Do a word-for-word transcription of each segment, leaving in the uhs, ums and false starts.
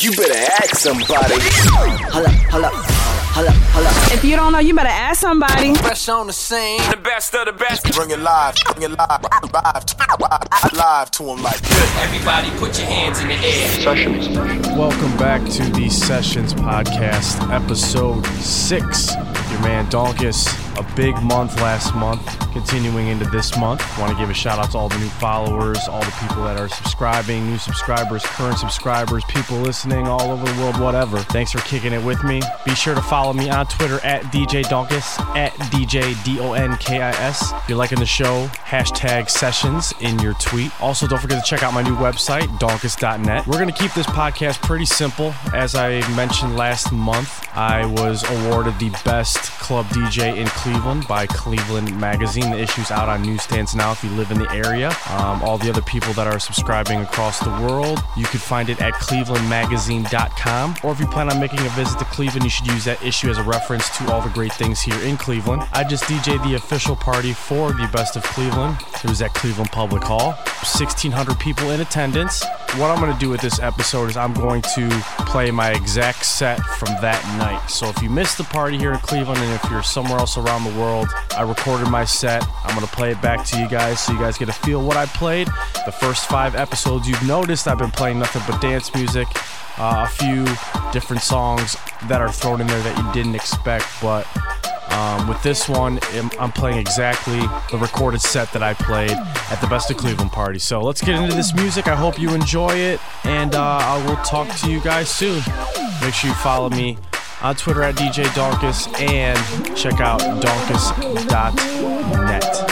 You better ask somebody. Holla, holla, holla, holla. If you don't know, you better ask somebody. Fresh on the scene, the best of the best. Bring it live, bring it live, live, live, live to them like this. Everybody put your hands in the air. Sessions. Welcome back to the Sessions Podcast, episode six. Your man Donkus, a big month last month, continuing into this month. Want to give a shout out to all the new followers, all the people that are subscribing, new subscribers, current subscribers, people listening all over the world, whatever. Thanks for kicking it with me. Be sure to follow me on Twitter at D J Donkus, at D J D O N K I S. If you're liking the show, hashtag Sessions in your tweet. Also, don't forget to check out my new website, donkus dot net. We're going to keep this podcast pretty simple. As I mentioned last month, I was awarded the best club D J in Cleveland by Cleveland Magazine. The issue's out on newsstands now if you live in the area. Um, all the other people that are subscribing across the world, you can find it at cleveland magazine dot com. Or if you plan on making a visit to Cleveland, you should use that issue as a reference to all the great things here in Cleveland. I just D J'd the official party for the Best of Cleveland. It was at Cleveland Public Hall. sixteen hundred people in attendance. What I'm going to do with this episode is I'm going to play my exact set from that night. So if you missed the party here in Cleveland and if you're somewhere else around the world, I recorded my set. I'm going to play it back to you guys so you guys get a feel what I played. The first five episodes you've noticed I've been playing nothing but dance music. Uh, a few different songs that are thrown in there that you didn't expect, but um, with this one, I'm playing exactly the recorded set that I played at the Best of Cleveland party. So let's get into this music. I hope you enjoy it, and uh, I will talk to you guys soon. Make sure you follow me on Twitter at D J Donkus and check out donkus dot net.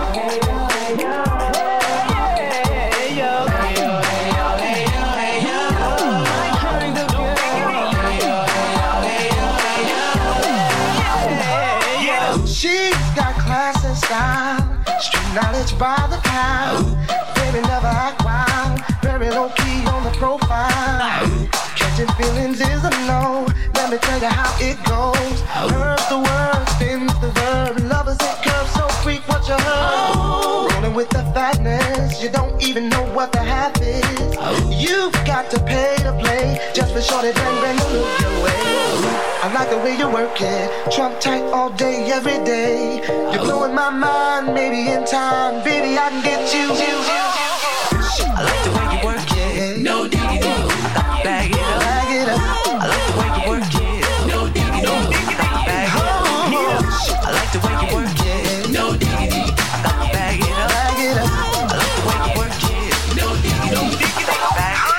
Street knowledge by the pound. Baby never act wild. Very low key on the profile. Catching feelings is a no. Let me tell you how it goes. Heard the word, spins the verb. Lovers it curves so freak what you heard. Rolling with the fatness. You don't even know what the half is. You've got to pay to play just for shorty bang bang to look your way. I like the way you work it. Trump tight all day, every day. You're blowing my mind, maybe in time. Baby, I can get you. I like the way you work it. No diggity do. Bag it up. Bag it up. I like the way you work it. No diggity do. Bag it up. I like the way you work it. No diggity. Bag it up. Bag it up. I like the way you work it. No diggity. Bag it up.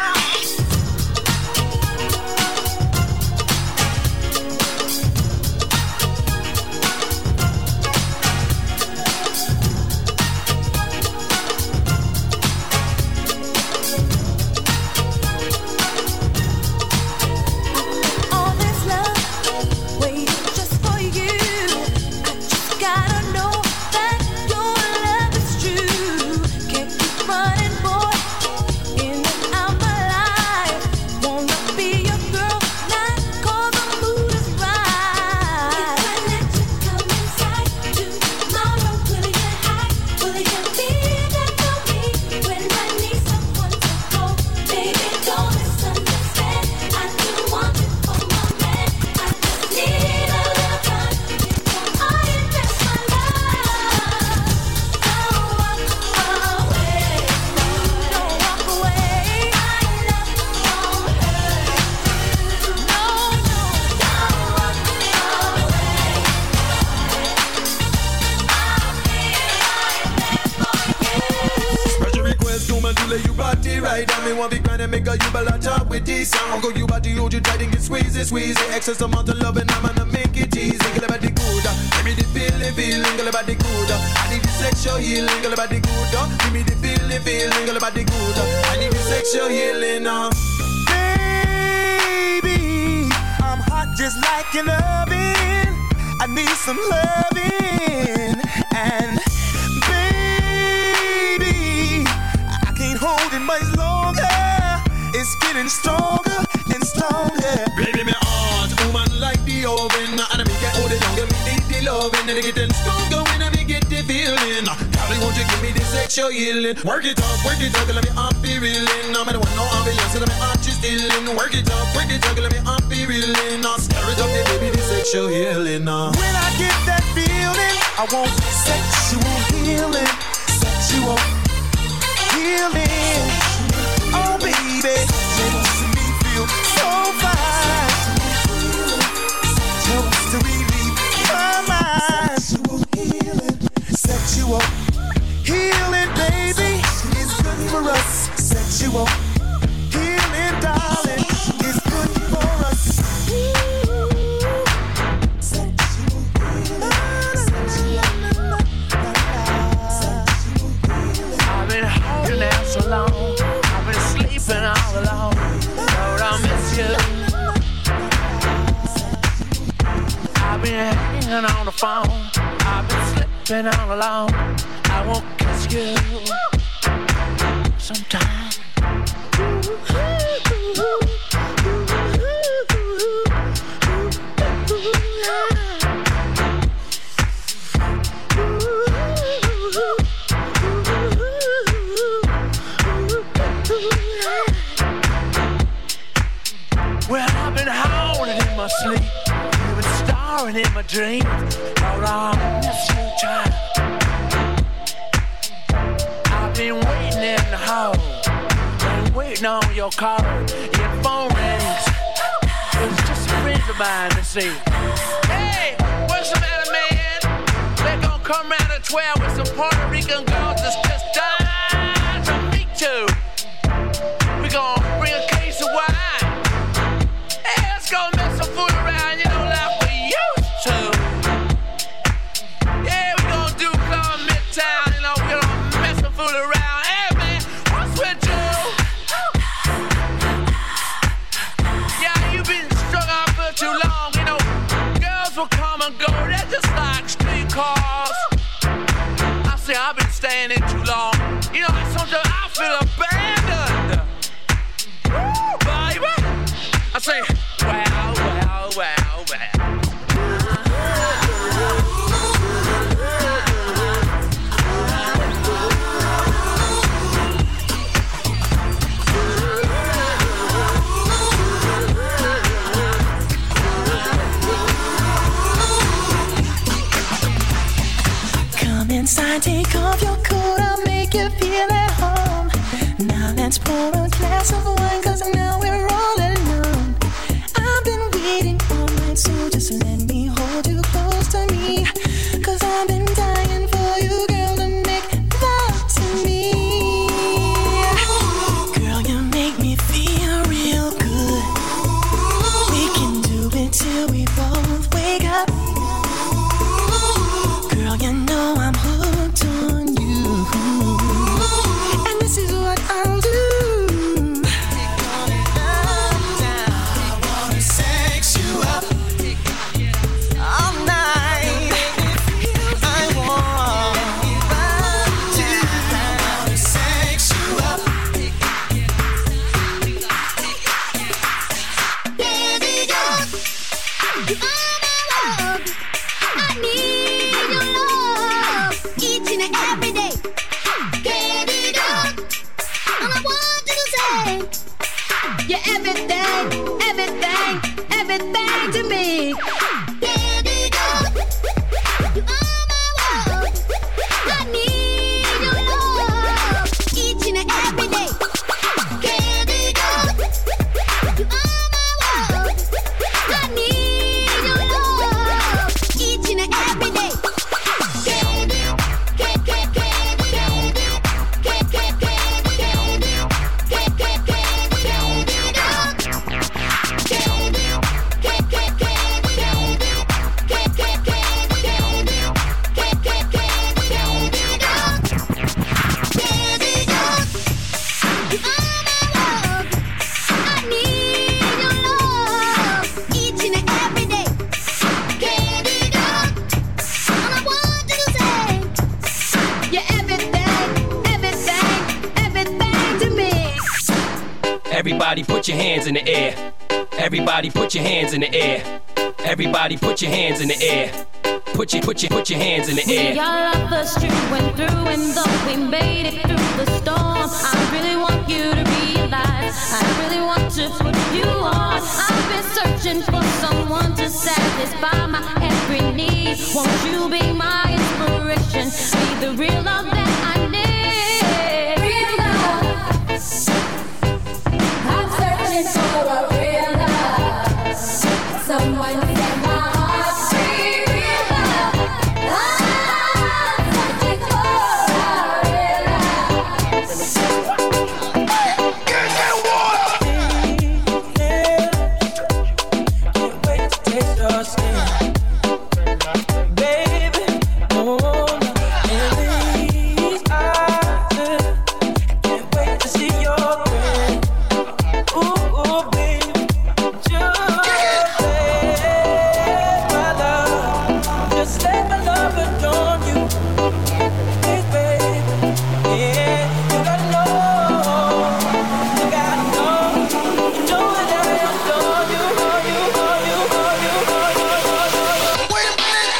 Excess amount of love and I'm gonna make it easy. Girl about the good, give me the feeling, feeling. Girl about the good, I need the sexual healing. Girl about the good, give me the feeling, feeling. Girl about the good, I need the sexual healing. Uh. Baby, I'm hot just like an oven. I need some loving, and baby, I can't hold it much longer. It's getting stronger and stronger. Baby, me heart, woman like the oven. And I make it all the younger, me need the loving. And it getting stronger when I make get the feeling. Probably won't you give me the sexual healing. Work it up, work it up, let me up be reeling. I'm the one no ambulance, let me up just stealing. Work it up, work it up, let me up be reeling. I'll stir it up, baby, the sexual healing. Uh. When I get that feeling, I want sexual healing. Sexual healing. Oh, baby, makes me feel so fine. Helps to relieve my mind. Sexual healing. Sexual healing, baby, is good for us. Sexual healing, darling, is good for us. Sexual healing. I've been holding out so long. I've been sleeping all alone. Lord, I miss you. I've been hanging on the phone. I've been slipping all alone. I won't kiss you sometime. Well, I've been howling in my sleep. You've been starring in my dreams. Lord, I miss you, child. I've been waiting in the hall. Been waiting on your call. Your phone rings. It's just a friend of mine to see. Hey, what's the matter, man? They're gonna come round at twelve with some Puerto Rican girls that's just dying to meet you. We gonna bring a case of wine. Hey, let's go mess some food around, you know, like we used to. Yeah, we gonna do Club Midtown, you know, we gonna mess some food around. Hey, man, what's with you? Yeah, you've been strung out for too long, you know. Girls will come and go, they're just like street cars. I say I've been staying in too long. You know, sometimes I feel abandoned. Woo, baby. I say, wow, wow, wow, wow. Come inside, take off your coat, I'll make you feel at home. Now let's pour a glass of wine, cause now we're all alone. I've been waiting all night, so just let me hold you close to me. Cause I've been dying for you, girl, to make love to me. Girl, you make me feel real good. We can do it till we both wake up. Girl, you know I'm hooked on you. And this is what I'll do. I wanna sex you up all night. I want to. I wanna sex you up. Baby, girl, you are my love. I need your love each and every day. Baby, girl, all I want you to say, you're everything, everything, everything to me. Baby, girl, you are my world. I need your love each and every day. Baby, girl, you are my world. I need your love each and every day. Baby, baby, baby, baby, baby, baby, baby, baby, Everybody put your hands in the air. Everybody put your hands in the air. Everybody put your hands in the air. put your, put your, put your hands in the We air. all love the street went through, and though we made it through the storm, I really want you to realize I really want to put you on. I've been searching for someone to satisfy my every need. Won't you be my inspiration? Be the real love that I need. Real love. I'm searching for a real love. Someone set my heart free. Real love. I'm searching for a real love. Get that water! Can't wait to taste your skin. Baby, no, no, in these eyes, can't wait to see your grin. Ooh, ooh, baby, just let my love, just let my love adorn you. Please, baby, yeah, you gotta know, you gotta know, you know that I adore you, adore you, adore you, adore you, adore you, adore you. Wait a minute!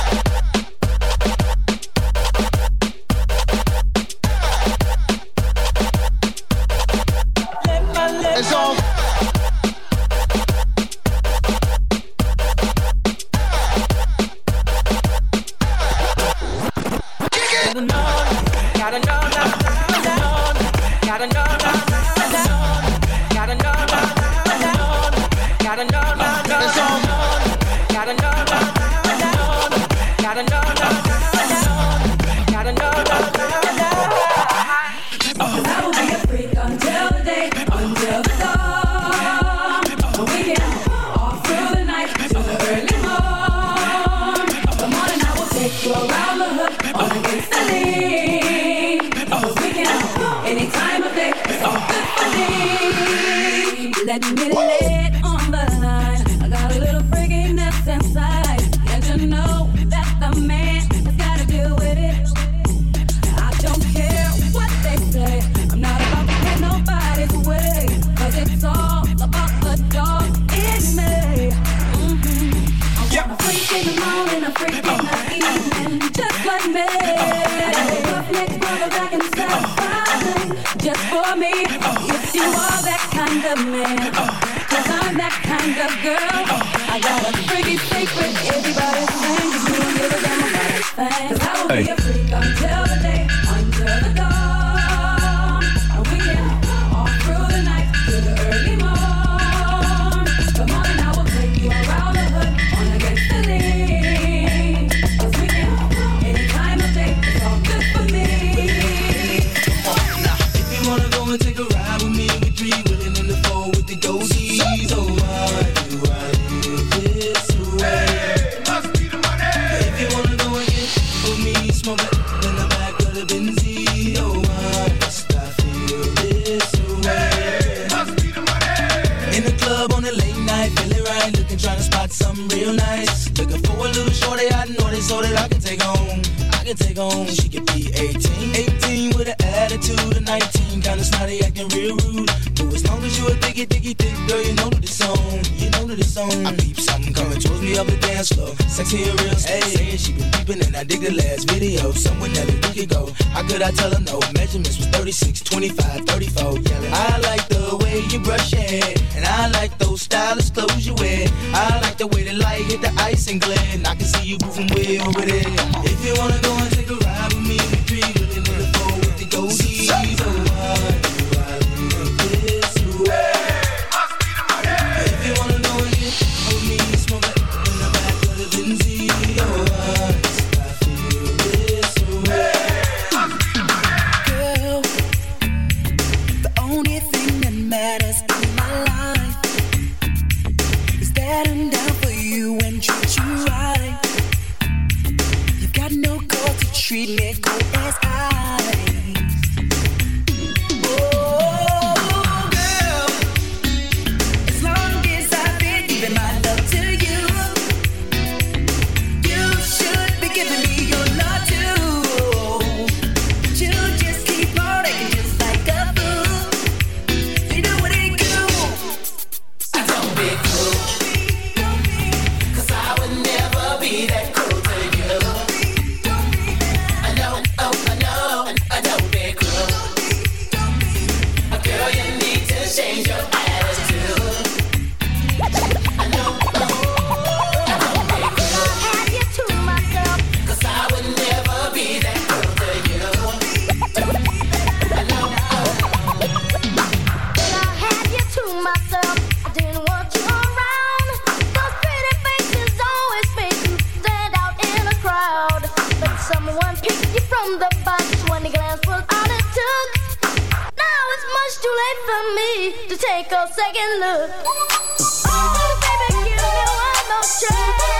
Let my, let It's my all. Gotta know, gotta know, gotta know, gotta know, gotta know, gotta know, It's all. gotta know, gotta know, gotta know. I will be a freak until the day, until the dawn. We can all through the night to the early morn. The morning I will take you around the hood on against the lean. Cause we can any time of day, it's all good for me. Let me lay it on the line. I got a little freakiness inside, and you know that the man has got to deal with it. I don't care what they say. I'm not about to get nobody's way. Cause it's all about the dog in me. Mm-hmm. I want a freak in the morning, a freak in the evening. Just like me. Roughneck brother back and satisfied. Just for me. If you are that kind of man. Cause I'm that kind of girl. I got a freaky secret. Everybody's saying you don't give a damn about his thing. Cause I will be a freak until the day, until the dawn. And we can all through the night to the early morn. Come on and I will take you around the hood on against the lean. Cause we can any time of day, it's all good for me. If you wanna go and take a ride with me, we three willing in the four with the goatees. Oh, why do I live this way? Must be the money! If you wanna go and get with me, smoke it in the back of the Benzie. Oh, why must I feel this way? Must be the money! In the club on a late night, feeling right, looking, trying to spot something real nice. Looking for a little shorty I know this so that I can take home. I can take home. She could be eighteen, eighteen with an attitude of nineteen, kinda snotty, acting real rude. But as long as you a diggy, diggy, thick girl, you know that it's on. You know that it's on. I peep something coming towards me up the dance floor. Sexy and real, hey. Saying she been peeping and I dig the last video. Someone that a week ago. How could I tell her no? Measurements was thirty-six, twenty-five, thirty-four. Yelling. I like the way you brush your hair, and I like those stylish clothes you wear. I like the way the light hit the ice and glare, and I can see you moving way over there. If you wanna go and take a ride with me, we three willing in the four with the goatees. Oh, why do I live this way? Must be the money! If you wanna go and get with me, smoke it in the back of the Benzie. Oh, why must I feel this way? Must be the money! Girl, the only thing that matters in my life is that I'm down for you and treat you right. You've got no call to treat me cold as ice. Oh, girl, as long as I've been giving my love to you, you should be giving me your love too. You just keep on acting just like a fool. You know what it do? Don't be cruel, 'cause I would never be that cruel to for me to take a second look. Oh, baby, give me one more try.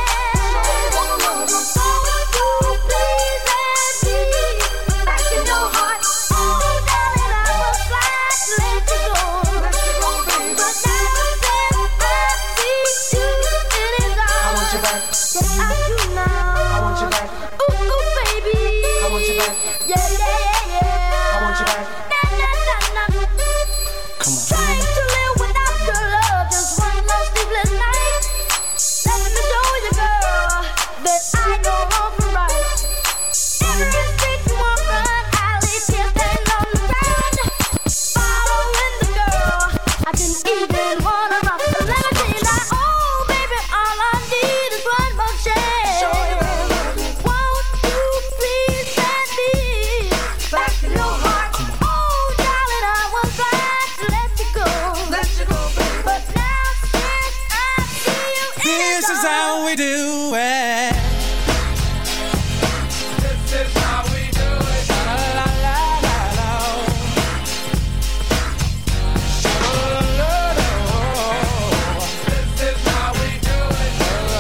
Oh, please let me back in your heart. Oh, darling, I was glad to let you go. But now that I see you in his eyes, I want you back. Yes, I do now. I want you back. Ooh, ooh, baby. I want you back. Yeah, yeah, yeah, yeah. I want you back. Nah, nah, nah, nah. Come on. Trying to live without your love, just one more sleepless night. Let me show you, girl, that I know all for right. Every street you walk on, alley, tears stand on the ground. Following the girl, I can even wanna rock the limousine. Now, oh, baby, all I need is one more chance. Won't you please let me back in your heart? Oh, darling, I was glad to let you go. Let you go, baby. But now since I see you in This his is how eyes, we do it. This is how we do it. La la la la la. This is how we do it.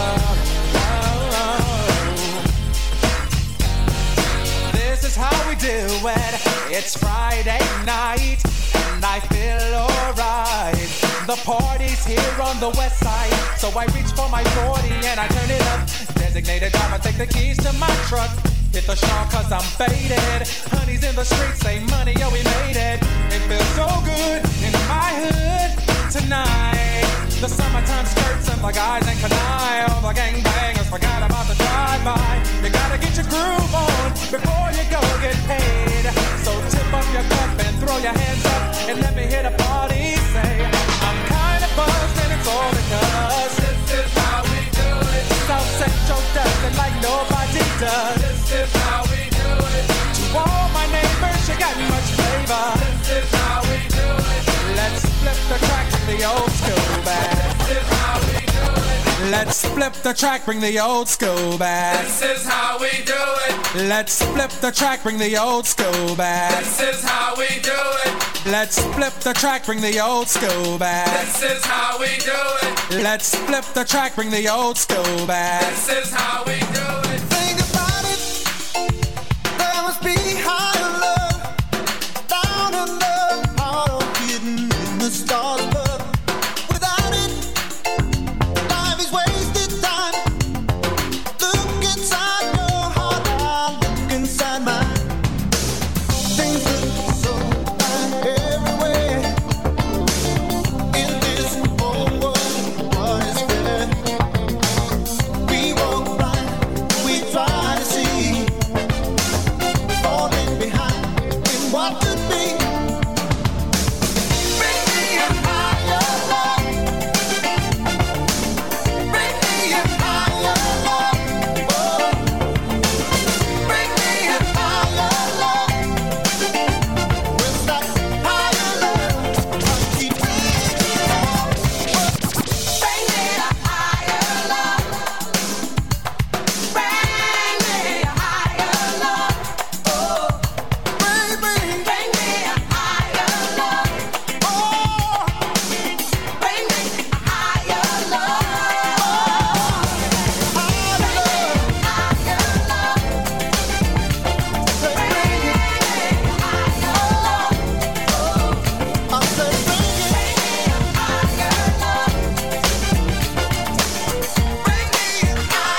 This is how we do it. It's Friday night and I feel alright. The party's here on the west side, so I reach for my forty and I turn it up. Designated driver, take the keys to my truck. Hit the shop cause I'm faded. Honey's in the streets, say money, yo, we made it. It feels so good in my hood tonight. The summertime skirts and the guys ain't canine. All the gangbangers forgot about the drive-by. You gotta get your groove on before you go get paid. So tip up your cup and throw your hands up and let me hear the party say, I'm kinda buzzed and it's all because This is how we do it. South Central does it like nobody does. This is how we do it. To all my neighbors, you got much flavor. This is how we do it. Let's flip the track, bring the old school back. This is how we do it. Let's flip the track, bring the old school back. This is how we do it. Let's flip the track, bring the old school back. This is how we do it. Let's flip the track, bring the old school back. This is how we do it. Let's flip the track, bring the old school back. This is how we do it. Think about it. There must be higher love, down in the heart, hidden in the stars. But without it, life is wasted time. Look inside your heart, I look inside mine. Things look so fine everywhere in this whole world. What is fair? We walk blind, we try to see, falling behind in what could be. Bring me a higher love. Bring me a higher love. Oh. Bring me a higher love. Where's that higher love? I keep bringing up. Bring me a higher love. Bring me a higher love. Oh, baby. Bring me a higher love. Oh, bring me a higher love. Oh, higher love. Higher love. Bring me a higher love. Oh, I said bring me a higher love. Bring me a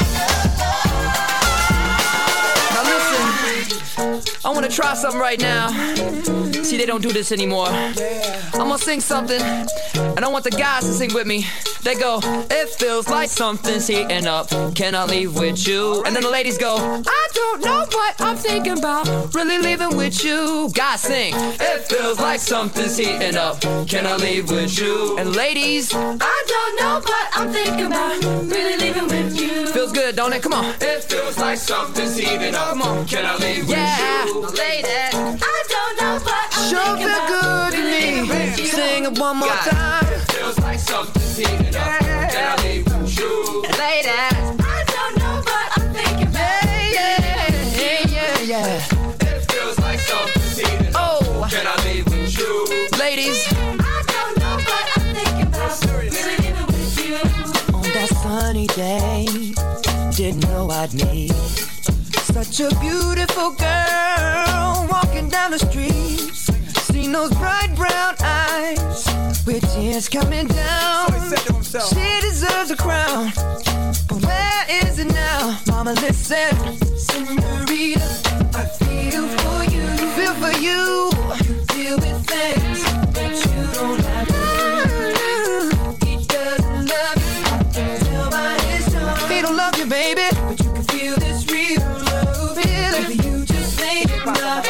higher love. Now listen, I wanna try something right now. See, they don't do this anymore. I'm gonna sing something, and I want the guys to sing with me. They go, it feels like something's heating up. Can I leave with you? And then the ladies go, I don't know what I'm thinking about. Really leaving with you. Guys sing, it feels like something's heating up. Can I leave with you? And ladies, I don't know what I'm thinking about. Really leaving with you. Feels good, don't it? Come on. It feels like something's heating up. Come on. Can I leave Yeah. with you? Lady, I don't know what I'm sure thinking feel about. good to me. Sing it one more time. It feels like something's heating up. Can I leave with you? Lady, I don't know what I'm thinking about. yeah, yeah, yeah, yeah. It feels like something's heating up. Oh, can I leave with you? Ladies, I sunny day. Didn't know I'd meet such a beautiful girl walking down the street. Seen those bright brown eyes with tears coming down. She deserves a crown, but where is it now? Mama, listen, senorita, I feel for you, feel for you. You deal with things that you don't have to do. He doesn't love you, I can tell by his tone. He don't love you, baby, but you can feel this real love. Feel it, baby, you just made it love.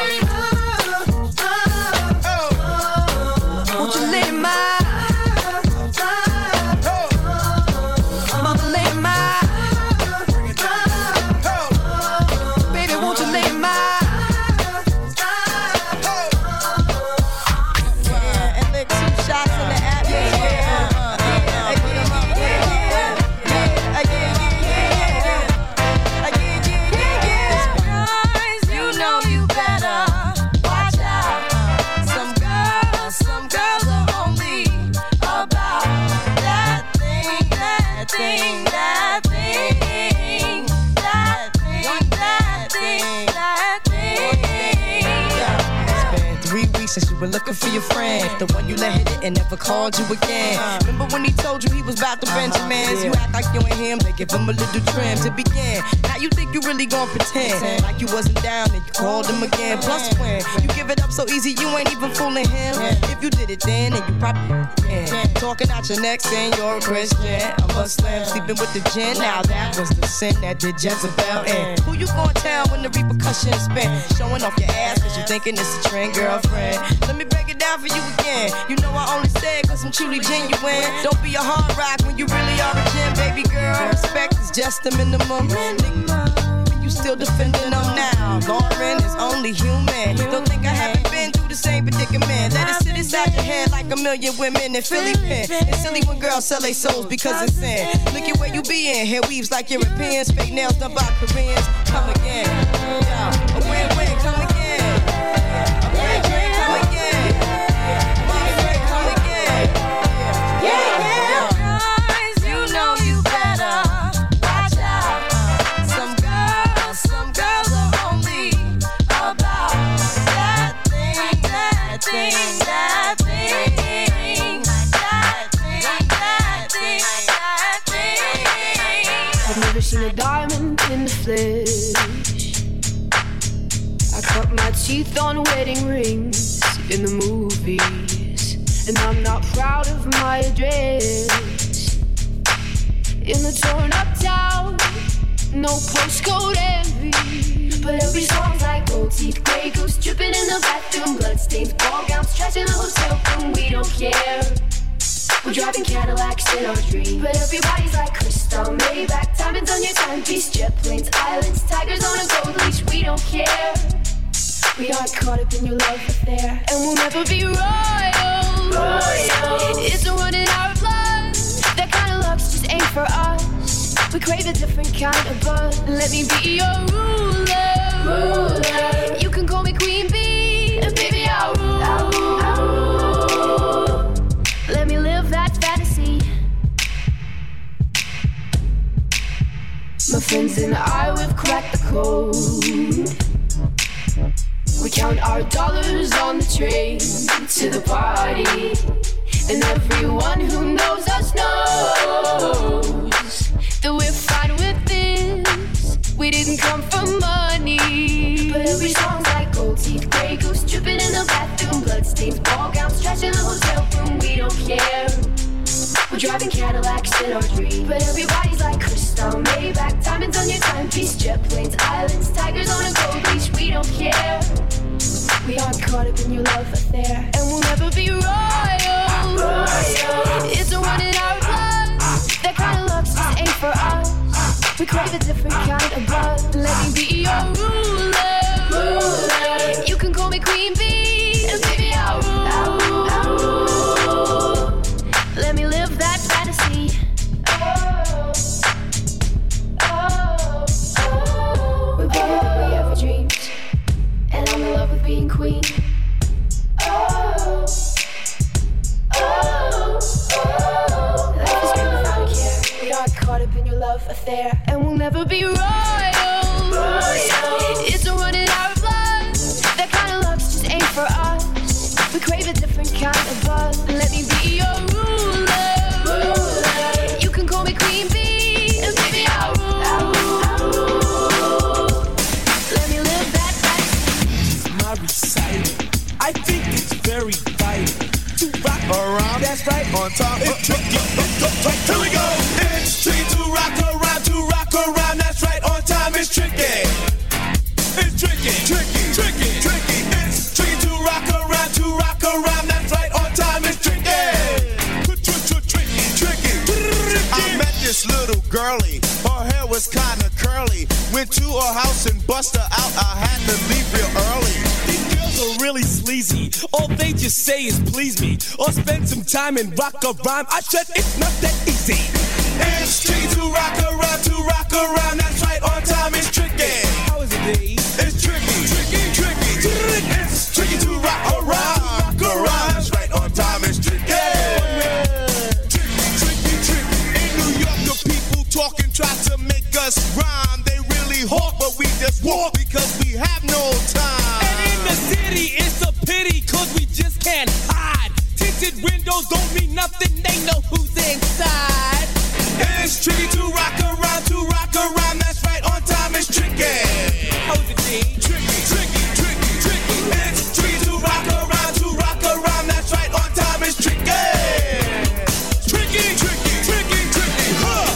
Since you were looking for your friend, the one you let hit it and never called you again. Remember when he told you he was about to Benjamins? You act like you ain't him, they give him a little trim to begin. Now you think you really gon' pretend like you wasn't down and you called him again. Plus when you give it up so easy, you ain't even fooling him. If you did it then, then you probably yeah. Talking out your neck saying you're a Christian, a Muslim, sleeping with the gin. Now that was the sin that did Jezebel in. Who you gon' tell when the repercussions spin? Showing off your ass cause you thinking it's a trend, girlfriend. Let me break it down for you again. You know I only say it cause I'm truly genuine. Don't be a hard rock when you really are a gem, baby girl. Respect is just the minimum. Nigga, you still defending them now. Lauren is only human. Don't think I haven't been through the same predicament. Let it sit inside your head like a million women in Philly pen. It's silly when girls sell their souls because it's sin. Look at where you be in. Hair weaves like Europeans. Fake nails done by Koreans. Come again. Yeah. A win-win, come again. Seen a diamond in the flesh. I cut my teeth on wedding rings in the movies, and I'm not proud of my address. In the torn up town, no postcode envy, but every song's like gold teeth, Grey Goose dripping in the bathroom, bloodstains, ball gowns, trash in the hotel room. We don't care. We're driving Cadillacs in our dreams, but everybody's like crystal, Maybach, diamonds on your timepiece, jet planes, islands, tigers on a gold leash. We don't care. We aren't caught up in your love affair, and we'll never be royal. Royal. It's a run in our blood. That kind of luck's just ain't for us. We crave a different kind of buzz. Let me be your ruler. Ruler. You can call me Queen Bee, and baby I'll rule. I'll rule. I'll rule. Let me live that fantasy. My friends and I, we've cracked the code. We count our dollars on the train to the party, and everyone who knows us knows that we're fine with this. We didn't come for money, but every song's like gold teeth, Grey Goose dripping in the bathroom, bloodstains, ball gowns, trash in the hotel room. We don't care. We're driving Cadillacs in our dreams, but everybody's like crystal, Maybach, diamonds on your timepiece, jet planes, islands, tigers on a gold leash. We don't care. We aren't caught up in your love affair, and we'll never be royal. Royal. It's a run in our blood. That kind of luck's just ain't for us. We crave a different kind of buzz. Let me be your ruler. Ruler. You can call me Queen Bee, and baby I'll rule. I'll rule. I'll rule. Let me live that fantasy. Oh, oh, oh. We're bigger than we ever dreamed, and I'm in love with being queen. Oh, oh, oh. Life is good without a care. We aren't caught up in your love. love affair, and we'll never be royals. It's a run in our blood. That kind of love just ain't for us. We crave a different kind of buzz. Let me be your ruler. ruler. You can call me Queen Bee, and baby I'll rule. I'll rule. I'll rule. Let me live that life. My recital, I think it's very vital to rock around. That's right, on top. It's tricky. Here we go. It's tricky to rock around, to rock around. That's right, on time. It's tricky. It's tricky, tricky, tricky, tricky. It's tricky to rock around, to rock around. That's right, on time. It's tricky. Tricky, tricky. I met this little girlie. Her hair was kinda curly. Went to her house and bust her out. I had to leave real early. These girls are really sleazy. All they just say is please me, or spend some time and rock a rhyme. I said it's not that easy. It's tricky to rock around, to rock around. That's right, on time. It's tricky. How is it, D? It's tricky, tricky, tricky. It's tricky to rock around, rock around. That's right, on time. It's tricky. Tricky, tricky, tricky. In New York, the people talking try to make us rhyme. They really hawk, but we just walk because we have no time. And in the city, it's a pity, cause we just can't hide. Tinted windows don't mean nothing, they know who's inside. It's tricky to rock around, to rock around. That's right, on time. It's tricky. How's it, D? Tricky, tricky, tricky, tricky. It's tricky to rock around, to rock around. That's right, on time. It's tricky. Tricky, tricky, tricky, tricky. Huh.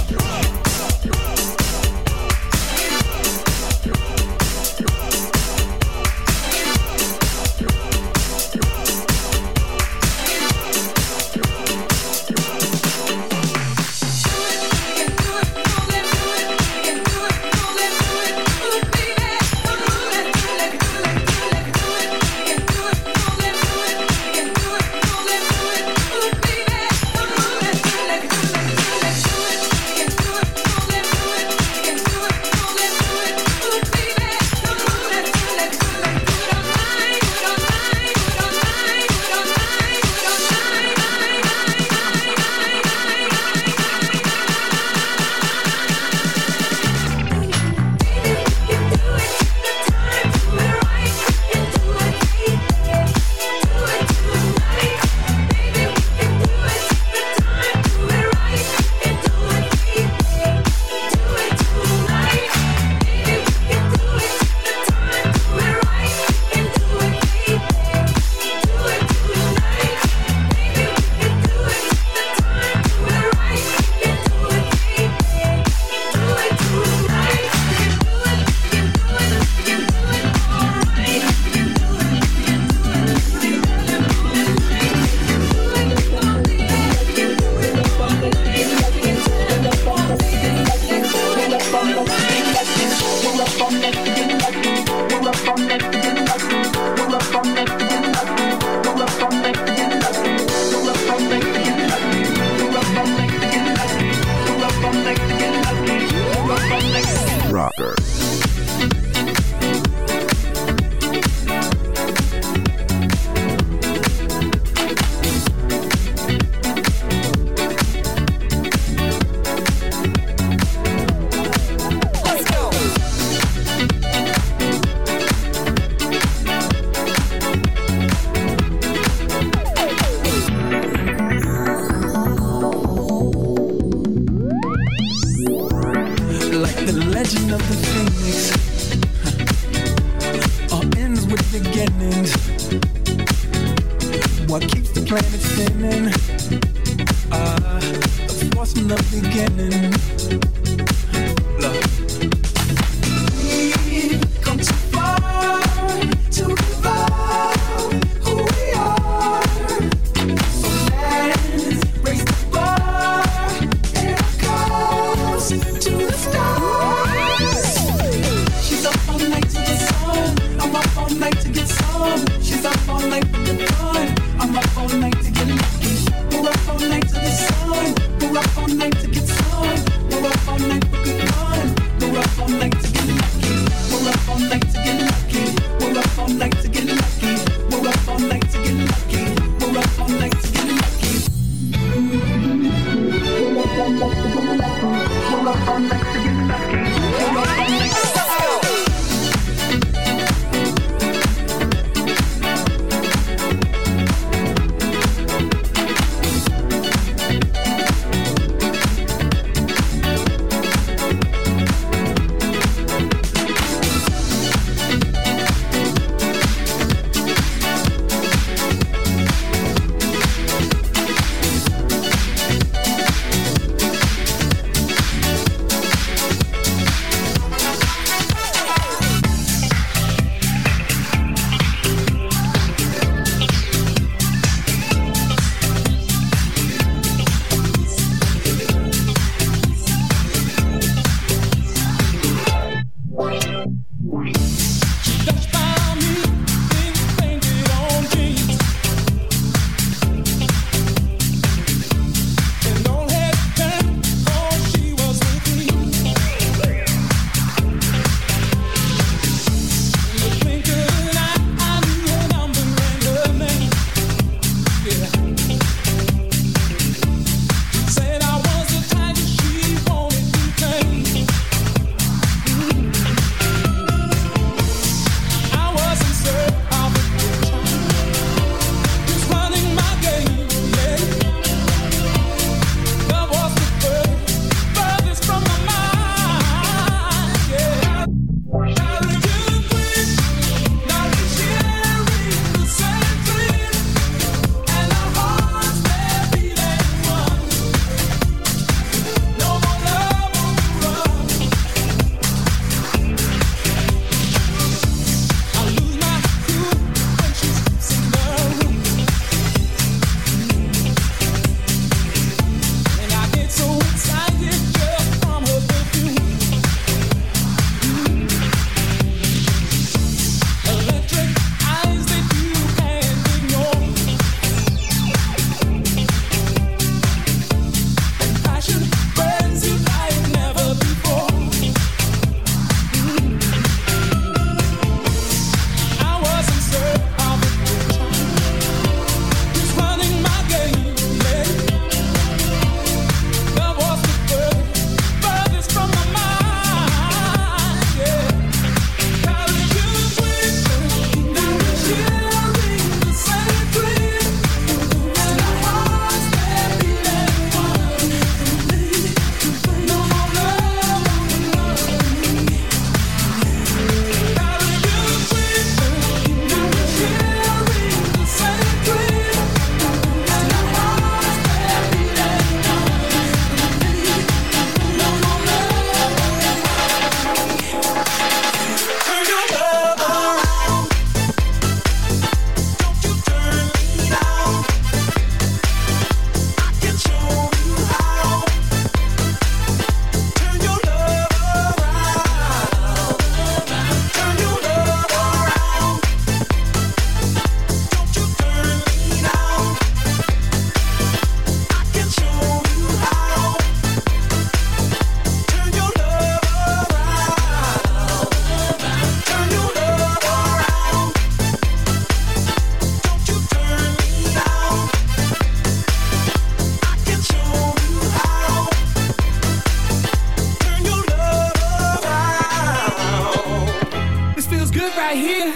Rocker. right here.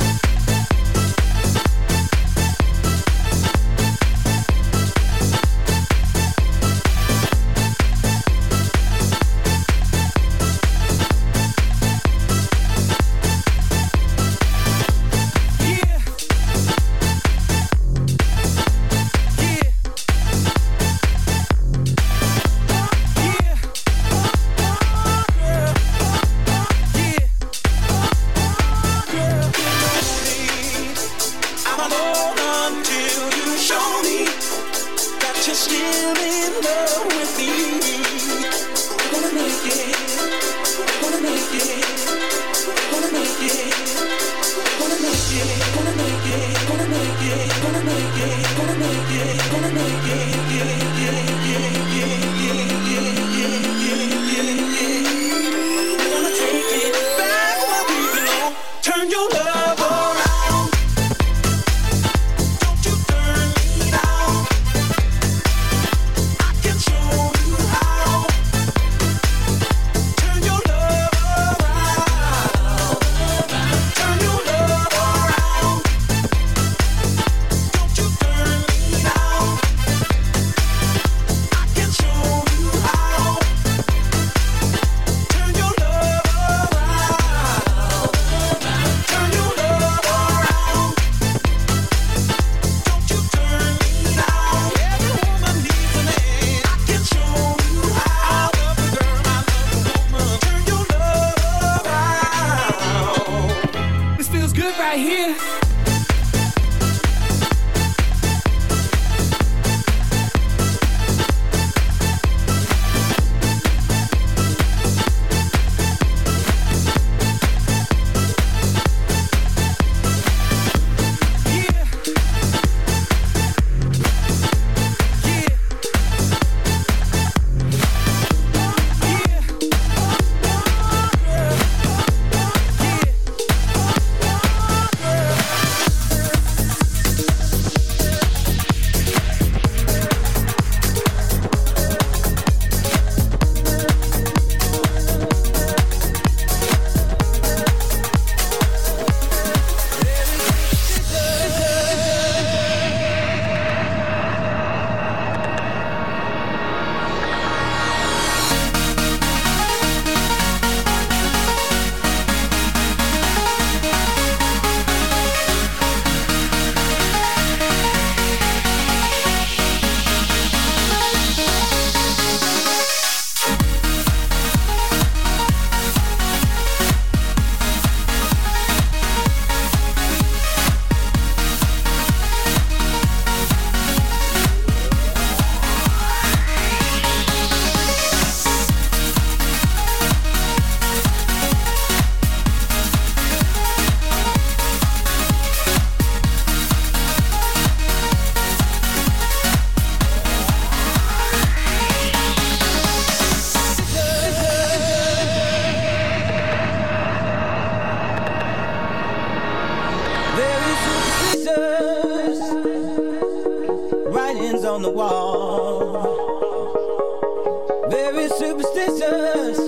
On the wall, very superstitious,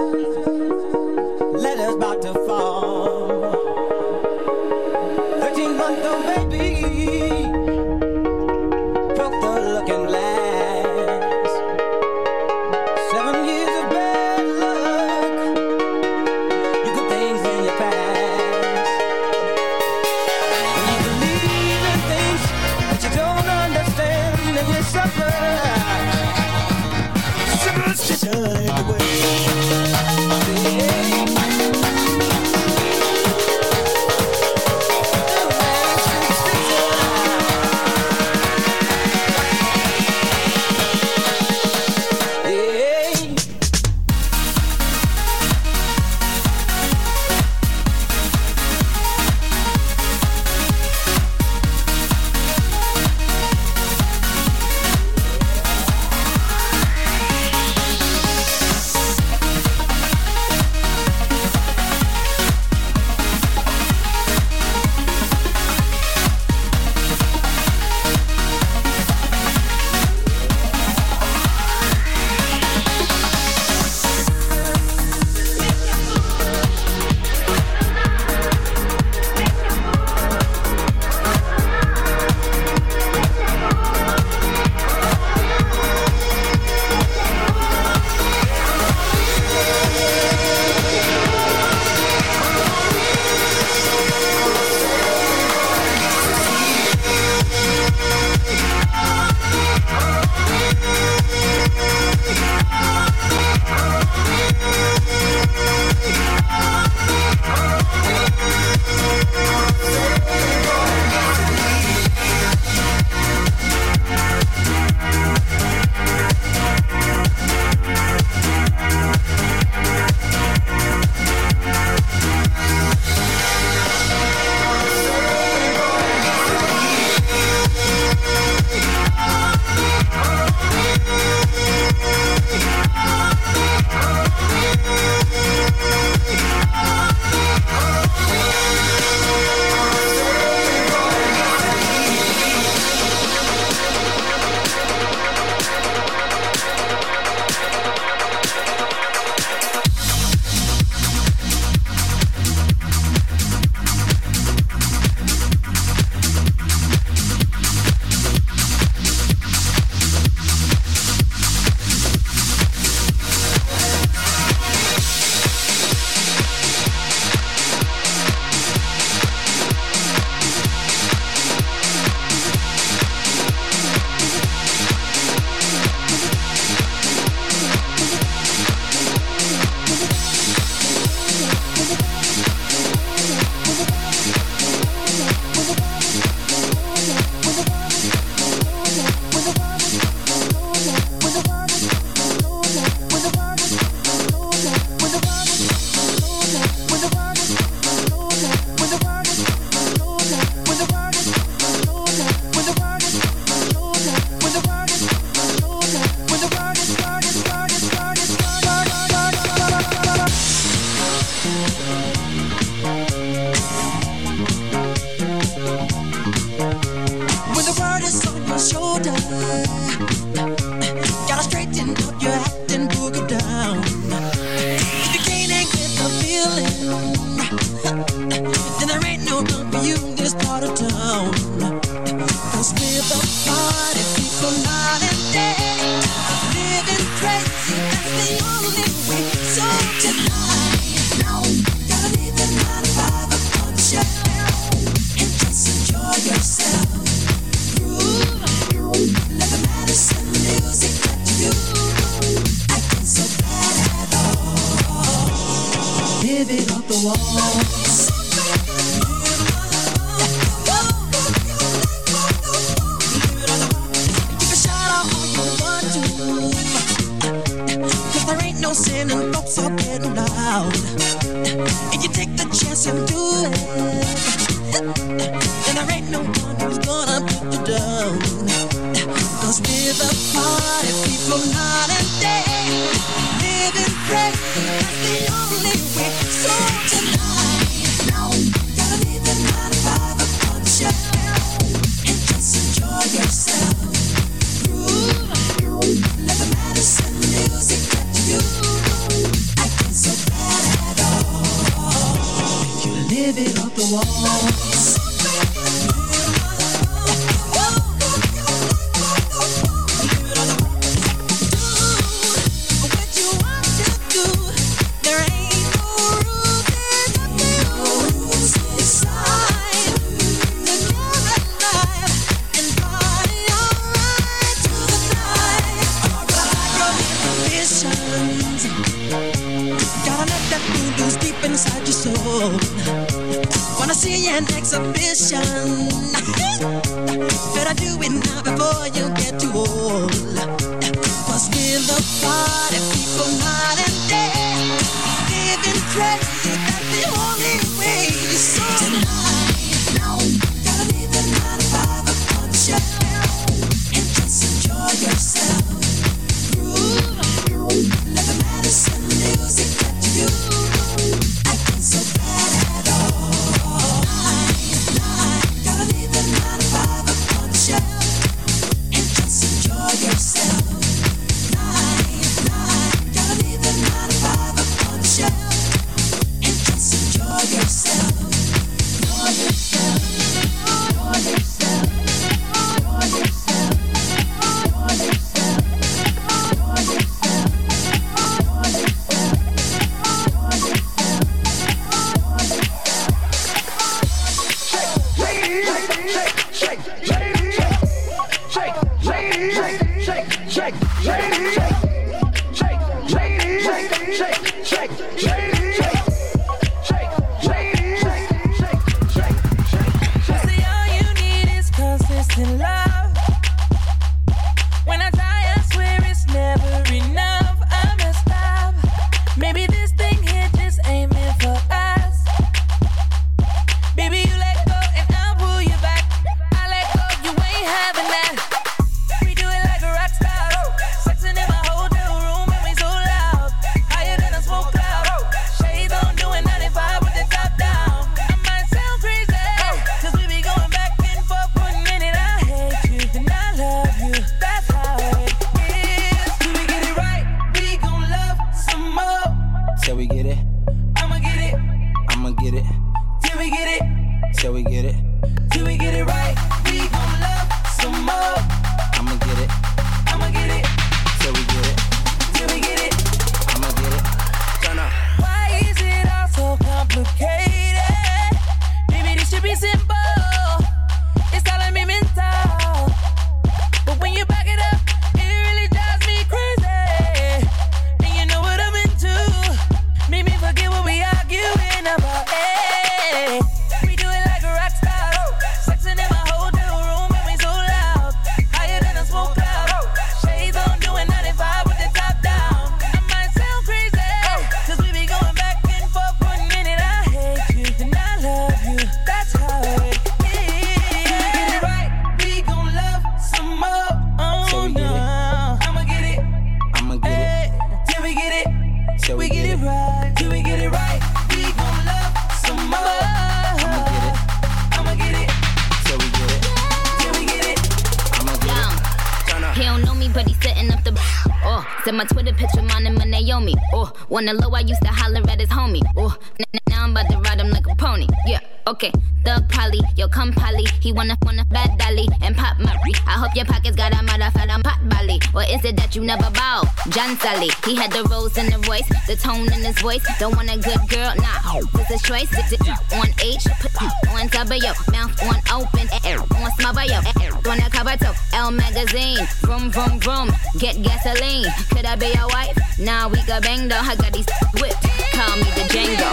letters about to fall. Thirteen month old baby broke the looking glass. Seven years of bad luck, you put things in your past. You believe in things that you don't understand. And you suffer superstition everywhere. sitting up, you're acting boogie down. If you can't get the feeling, then there ain't no room for you in this part of town. Cause we're the party people night and day, living crazy, that's the only way. So tonight, gotta leave the nine to five up on the shelf and just enjoy yourself. Let the medicine music get to you. Acting so bad at all. Live it off the wall. Keep a shot out all you want to. Cause there ain't no sin and folks are getting loud. And you take the chance and do it. And there ain't no one who's gonna put you down. Cause we're the party people night and day, living crazy, that's the only way. So tonight, gotta leave the nine to five up on the shelf and just enjoy yourself. Groove, let the medicine music get to you. Acting so bad at all. You live it off the wall. Inside your soul, wanna see an exhibition. Better do it now before you get too old. Cause we're the party people night and day, living crazy, that's the only way. So tonight, gotta leave the nine to five up on the shelf and just enjoy yourself. Groove, let the medicine music get to you. So bad at all. Gotta leave the nine to five up on the shelf and just enjoy yourself. Nine, nine, Said my Twitter picture, mine and my Naomi. Oh, wanna low, I used to holler at his homie. Oh, n- now I'm about to ride him like a pony. Yeah, okay. Thug Polly, yo come Polly. He wanna wanna bad dolly and pop Murray. I hope your pockets got a motherfucking pot belly. Or is it that you never bow? John Sully, he had the rose in the voice, the tone in his voice. Don't want a good girl, nah. This is choice. On H, put on W, mouth on open, air on small bio, on a cover toe. L magazine, vroom vroom vroom. Get gasoline. Could I be your wife? Nah, we got bang though. I got these whipped. Call me the Django.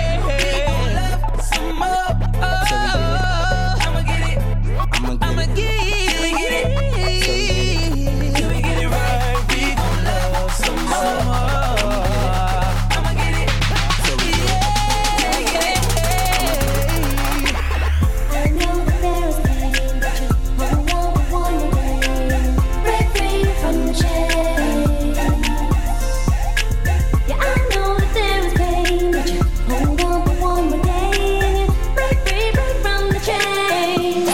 Some more. Oh, I'ma get it. I'ma get it. Can we get it? Can we get it right? We gon' love some more. I'ma get it. Can we get it? I know that there is pain, but you won't want one day. Break free from the chains. Yeah, I know that there is pain, but you won't want one more day. Break free, break from the chains.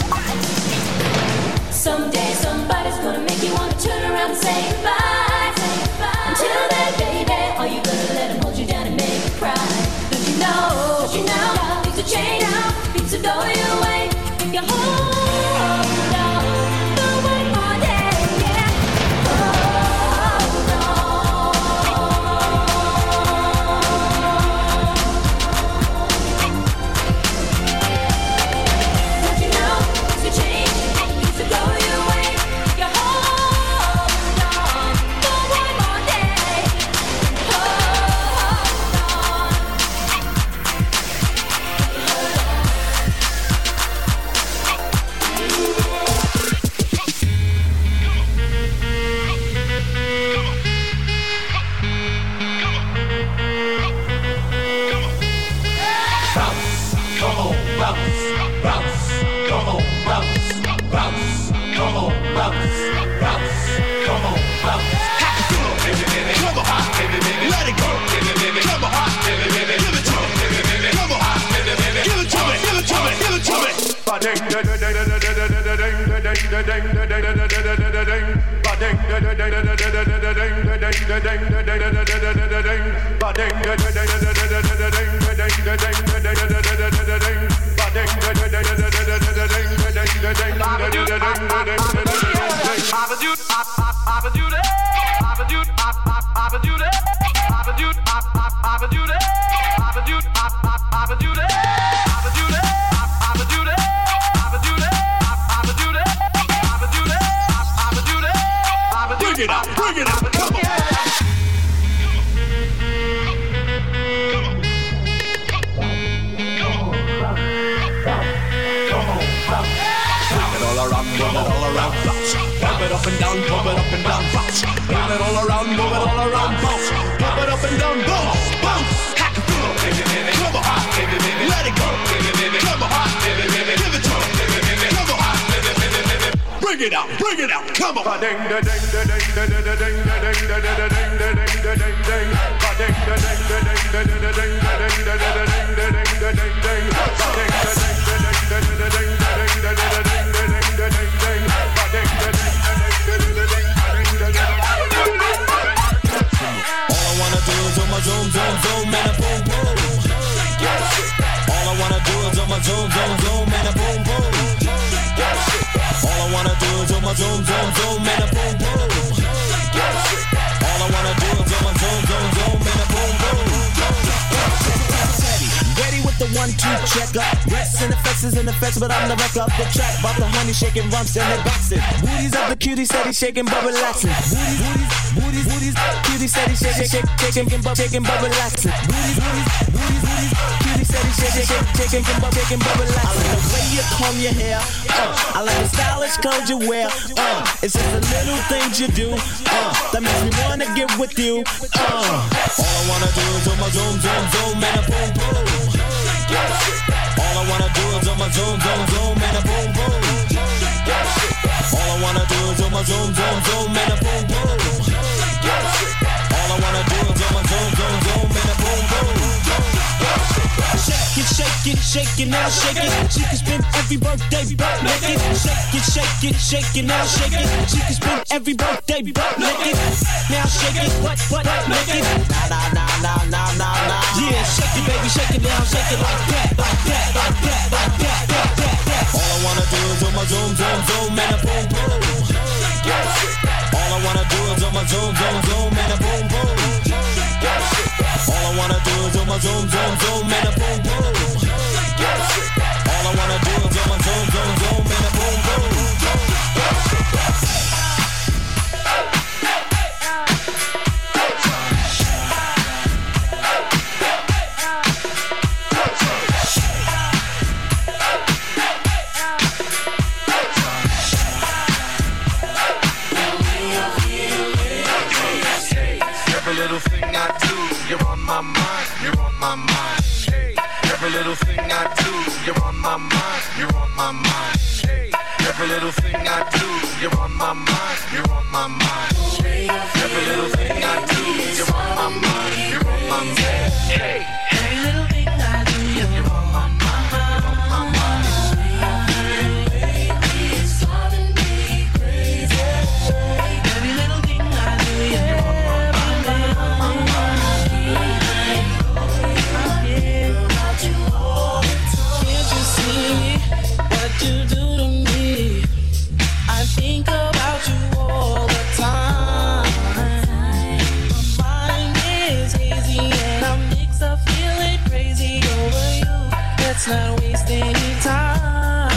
Someday somebody's gonna make you wanna turn around and say goodbye. Until then, baby, are you gonna let him hold you down and make you cry? Don't you know, don't you know, things will change now, things will go your way. If you hold on, don't wait one day, yeah. Hold on. Don't you know, things will change, things will go your way. If you hold on, don't wait one day. Hold on. Bring it out, bring it out, come on. Pump it up and down, pump it up and down, bounce. Move it all around, move it all around, bounce. Pump it up and down, bounce, bounce. Hack it, come on, let it go. Come on, give it to me. Come on, bring it out, bring it out, come on. Zoom, zoom, zoom, and a boom, boom. All I wanna do is on my zoom, zoom, zoom, and a boom, boom. All I wanna do is on my zoom, zoom, zoom, and a boom, boom. All I wanna do is on my zoom, zoom, zoom, and a boom, boom. Ready with the one, two checker. Rests and effects is in effects, but I'm the wreck of the track. About the honey shaking rumps and the boxing. Booties of the cutie steady shaking, but relaxing. Booties, booties, booties, booties. Cutie steady shaking, shaking, shaking, but shaking, but relaxing. Booties, booties, booties, booties. Cutie steady shaking, shaking, shaking, but shaking, but relaxing. I like the way you comb your hair. Uh, I like the stylish clothes you wear. Uh, it's just the little things you do. Uh, that makes me wanna get with you. Uh, all I wanna do is on my zoom, zoom, zoom, and a boom, boom. All I wanna do is on my zoom, zoom, zoom, and a boom, boom. All I wanna do is on my zoom, zoom, zoom, and a boom, boom. All I wanna do is on my zoom, zoom, zoom, and a boom, boom. Shake it, shake it, shake it, now shake it. She can spend every birthday butt naked. Shake it, shake it, shake it, now shake it. She can spend every birthday butt naked. Now shake it, butt, butt, naked. Nah, nah, nah, nah, nah, nah, nah. Yeah, shake it, baby, shake it down, shake it like that, like that, like that, like that, that, that, that. All I wanna do is on my zoom, zoom, zoom, and a boom, boom. All I wanna do is on my zoom, zoom, zoom, and a boom, boom. All I wanna do is on my zoom, zoom, zoom, and a boom, boom. All I wanna do is on my zoom, zoom, zoom, and a boom, boom. My mind, you're on my mind. Hey, every little thing I do, you're on my mind, you're on my mind. Hey, every little thing I do, you're on my mind, you're on my mind. Hey, every little thing I do, you're on my mind, you're on my mind. Hey, every little thing I do, you're on my mind, on my mind. Baby, it's driving me crazy. Every little thing I do, you're on my mind, on my mind. You do to me. I think about you all the time. My mind is hazy and I'm mixed up feeling crazy over you. Let's not waste any time.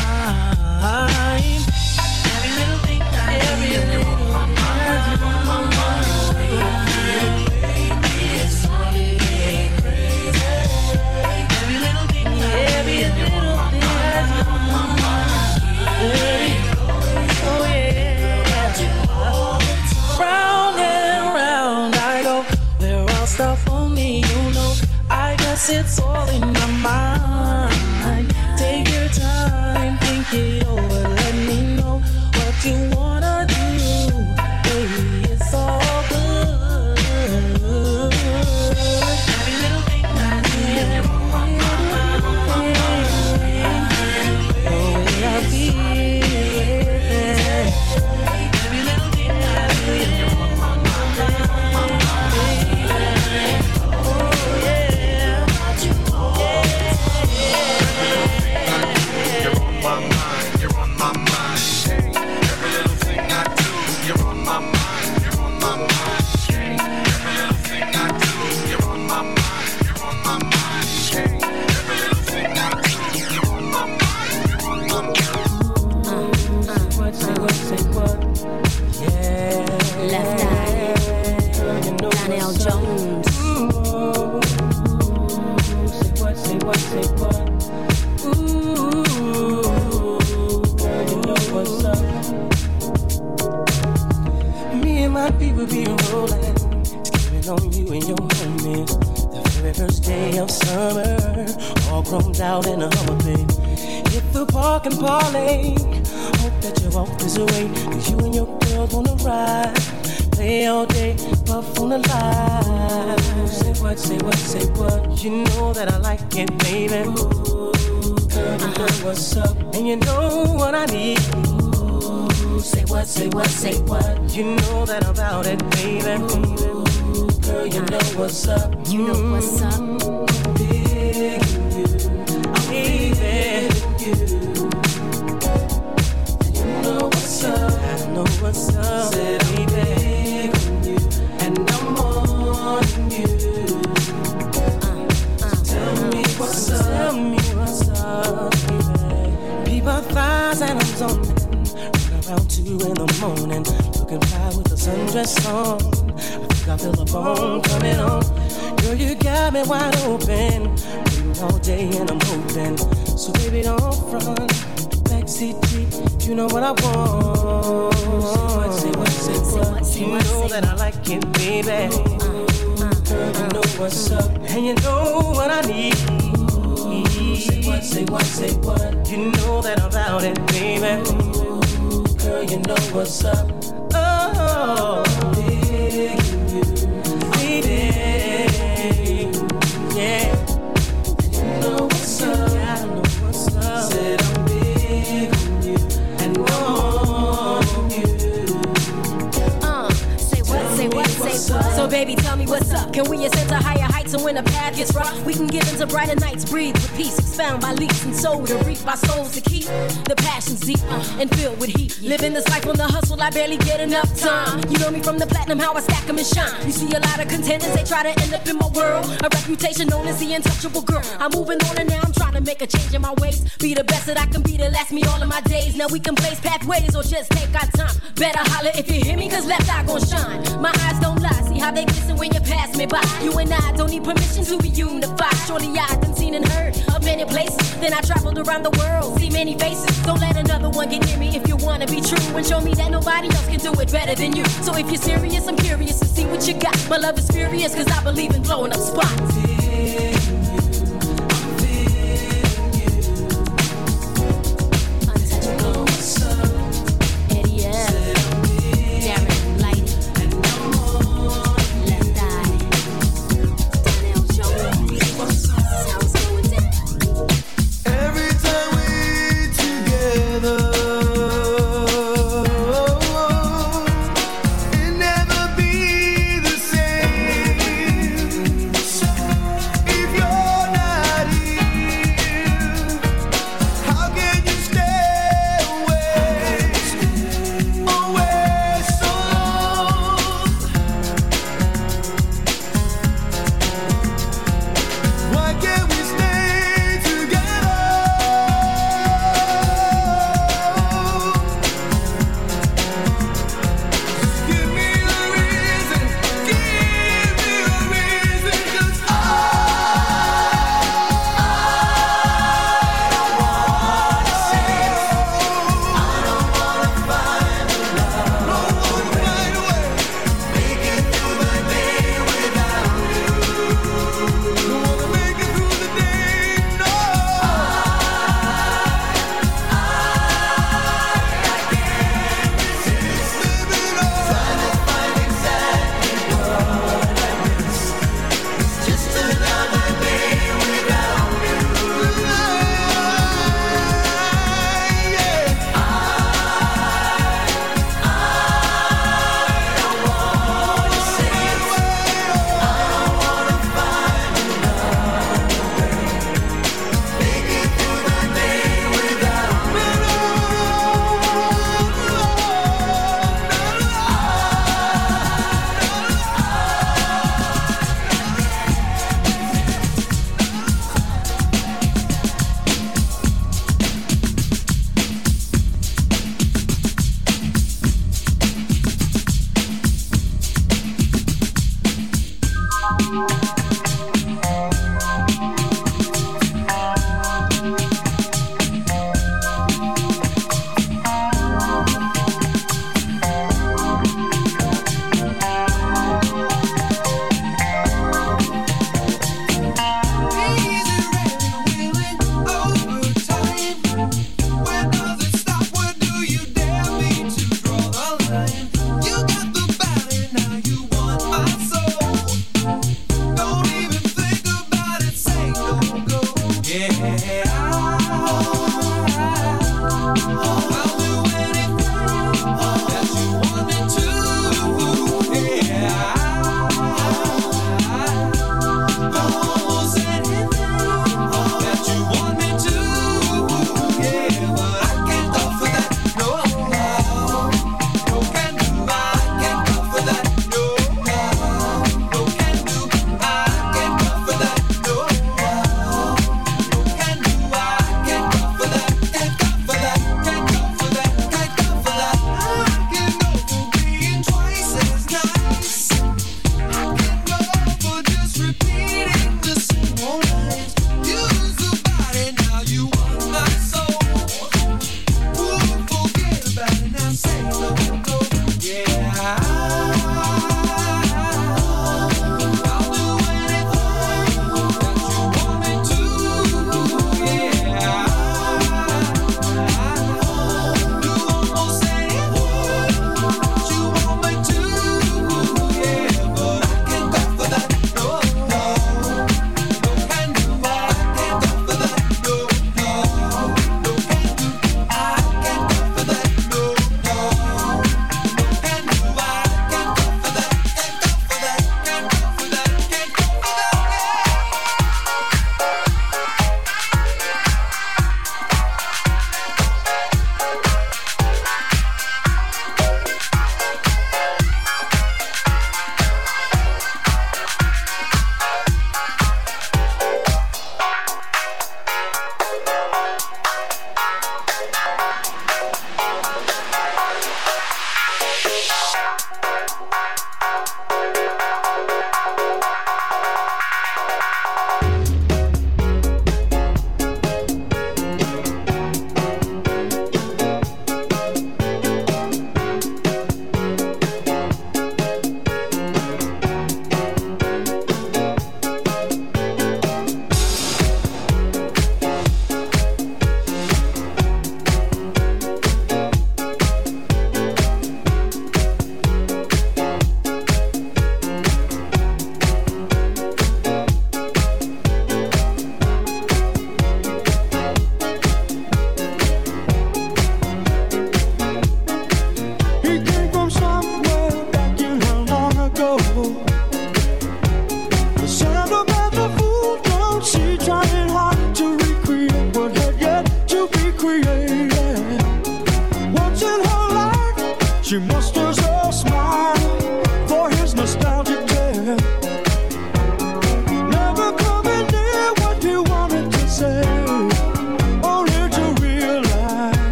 Every little thing I every little thing I do on my mind. Baby, it's driving me crazy. Every little thing I every little thing I do on my mind. Oh yeah, round and round I go. We're all stuff only you know. I guess it's all in my mind. Take your time, think it over. Let me know what you wanna do. Baby, it's all good. Every little thing I do, you're on my mind, on my mind. The way I feel. People be rolling, skipping on you and your homies. The very first day of summer, all grown out in a Hummer, babe. Hit the park and parlay. Hope that you walk this way, cause you and your girls wanna ride. Play all day, puff on the line. Say what, say what, say what. You know that I like it, baby. Ooh, girl, you know what's up, and you know what I need. Say what, say what, say what. You know that I'm about it, baby. Ooh, girl, you know what's up. You know what's up. Big you, baby. You know what's up. I know what's up. Said I'm big you, and I'm on you. Uh, uh, so tell me what's up. Tell me what's up, baby. People thighs and I'm zoning. Around two in the morning, looking fly with a sundress on. I think I feel a bone coming on. Girl, you got me wide open, waiting all day and I'm hoping. So baby, don't front, backseat Jeep, you know what I want. Say what, say what, say what. You know that I like it, baby. Girl, you know what's up, and you know what I need. Say what, say what, say what. You know that I'm about it, baby. Girl, you know what's up. Oh, big you, baby. Yeah. You know what's up. So baby, tell me what's up. Can we ascend to higher heights and when the path gets rough, we can give into brighter nights, breathe with peace, expound by leaps and soul to reach my souls to keep the passions deep uh, and filled with heat. Living this life on the hustle, I barely get enough time. You know me from the platinum, how I stack them and shine. You see a lot of contenders, they try to end up in my world. A reputation known as the untouchable girl. I'm moving on and now I'm trying to make a change in my ways. Be the best that I can be to last me all of my days. Now we can blaze pathways or just take our time. Better holler if you hear me, cause left eye gon' shine. My eyes don't lie, see how they glisten when you pass me by. You and I don't need permission to be unified. Surely I done seen and heard of many places. Then I traveled around the world, see many faces. Don't let another one get near me if you wanna be true. And show me that nobody else can do it better than you. So if you're serious, I'm curious to see what you got. My love is furious cause I believe in blowing up spots. It never be the same.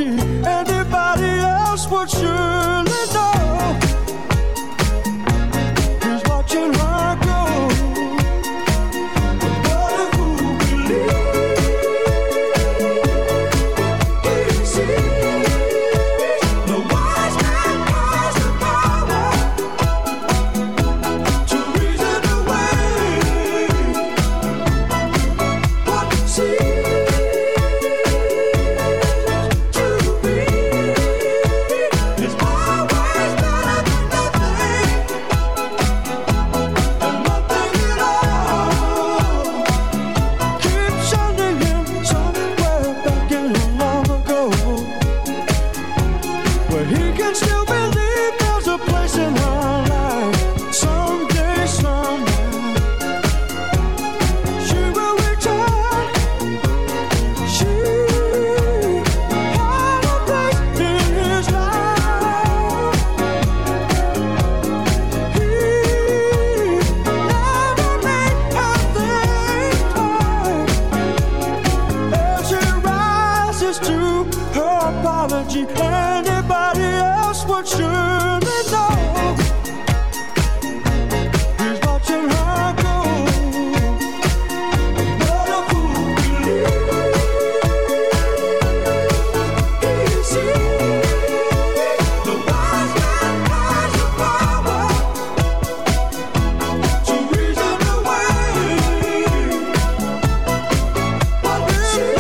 apology. Anybody else would surely know. He's watching her go. But a fool believes he sees. The wise man has the power to reason away what he sees. Anybody else would surely know. He's watching her go. But a fool believes he sees. The wise man has the power to reason away what he sees.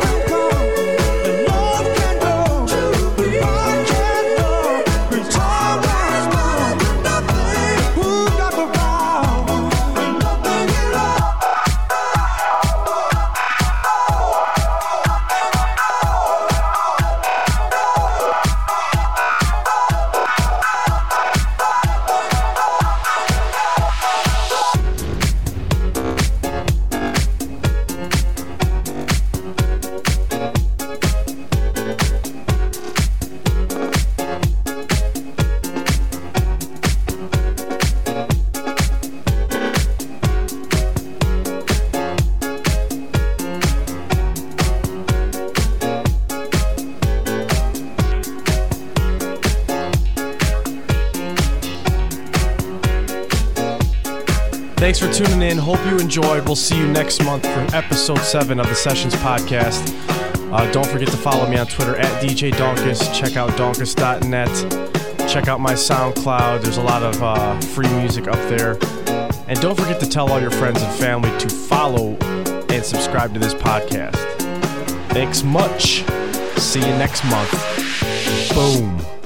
Thanks for tuning in. Hope you enjoyed. We'll see you next month for episode seven of the Sessions Podcast. Uh, don't forget to follow me on Twitter at D J Donkus. Check out donkus dot net. Check out my SoundCloud. There's a lot of uh, free music up there. And don't forget to tell all your friends and family to follow and subscribe to this podcast. Thanks much. See you next month. Boom.